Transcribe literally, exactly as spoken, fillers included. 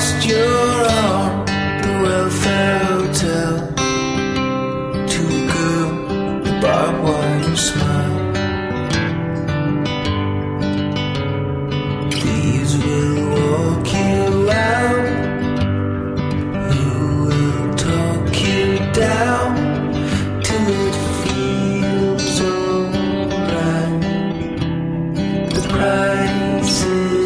lost your arm, the welfare hotel, to a girl, the barbed wire smile. These will walk you out, who will talk you down till it feels alright. The price is